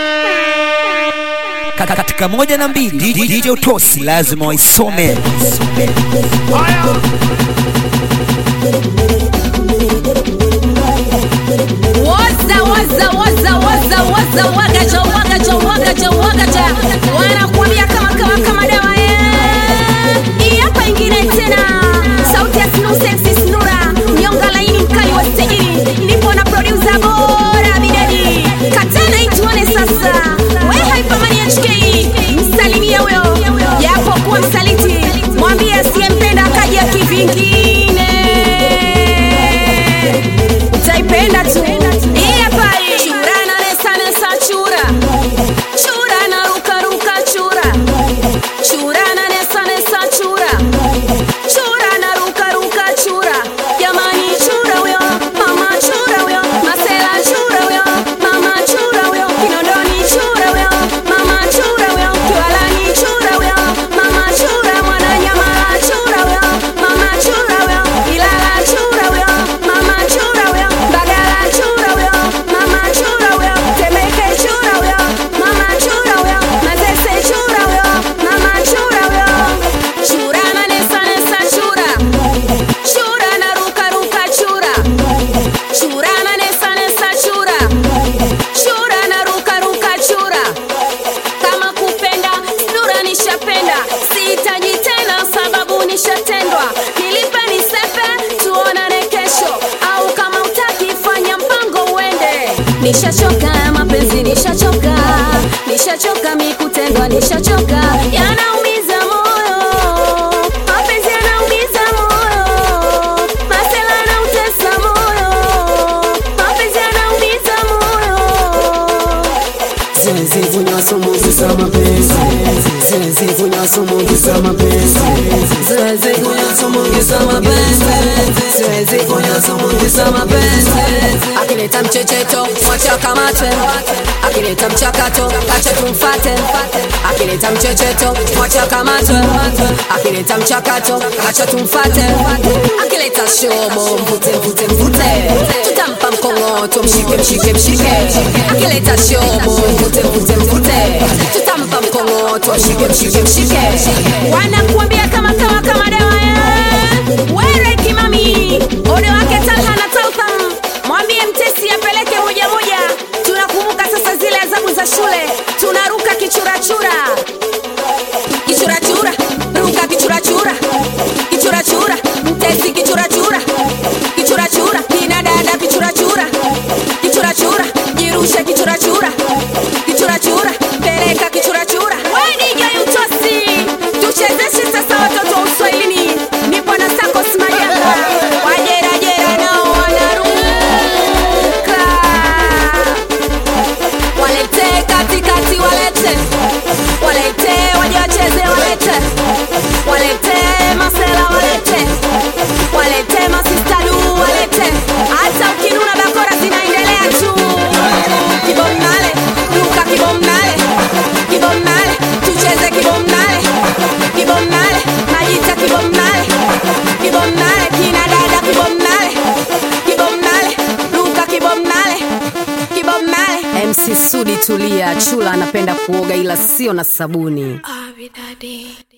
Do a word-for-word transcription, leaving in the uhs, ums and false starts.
Katika moja na mbili D J Utosi lazima waisome. Waza waza waza waza waza wagaja wagaja wagaja wagaja wanakuambia kama kama kama dawa eh. Hii hapa ingine tena sauti ya Snu Sexy Snura nyonga laini mkali wa stage. Nipo na producer bora Bidadi katana ituone sasa. We Hyper Man H K msalimia huyo yapo kuwa msaliti mwambie asiyempenda akaja kivingine utaipenda tu. Nishachoka mapenzi, nishachoka, nishachoka mikutendwa, nishachoka yanaumiza moyo, mapenzi yanaumiza moyo, masela yanautesa moyo, mapenzi yanaumiza moyo. Zenzi kunyaso mungisa mapenzi, zenzi kunyaso mungisa mapenzi, zenzi kunyaso mungisa mapenzi, zenzi kunyaso mungisa mapenzi. Akileta mchecheto mwacha kamate, akileta mchakato acha tumfate. Akileta mchecheto mwacha kamate, akileta mchakato acha tumfate. Akileta shomo mvute mvute mvute, tutampa mkongoto mshike mshike mshike. Akileta shomo mvute mvute mvute, tutampa mkongoto mshike mshike mshike. Wanakuambia kama kama kama dawa ya wewe kimami ode wake Talha na Taltham. Mwambie mtesi apeleke moja moja. Tunakumbuka sasa zile adhabu za shule. Tunaruka kichura chura. Kichura chura, ruka kichura chura. Kichura chura, mtesi kichura chura. Kichura chura, kina dada kichura chura. Kichura chura, jirushe kichura chura. Kichura chura, peleka kichura chura. Wewe D J Utosi, tuchezeshe sasa watoto wa Uswahilini. Nipo na Sako Smajanga. Wajera jera nao wanaruka. Walete katikati walete, walete waje wacheze walete, walete masela walete, walete masistalu walete. Hata ukinuna bakora zinaendelea tu. Kibomnale, ruka kibomnale, kibomnale, tucheze kibomnale, kibomnale, majita kibomnale, kibomnale, kina dada kibomnale, kibomnale, ruka kibomnale, kibomnale. M C Sudi tulia, chula anapenda kuoga ila sio na sabuni. Ah, Bidadi.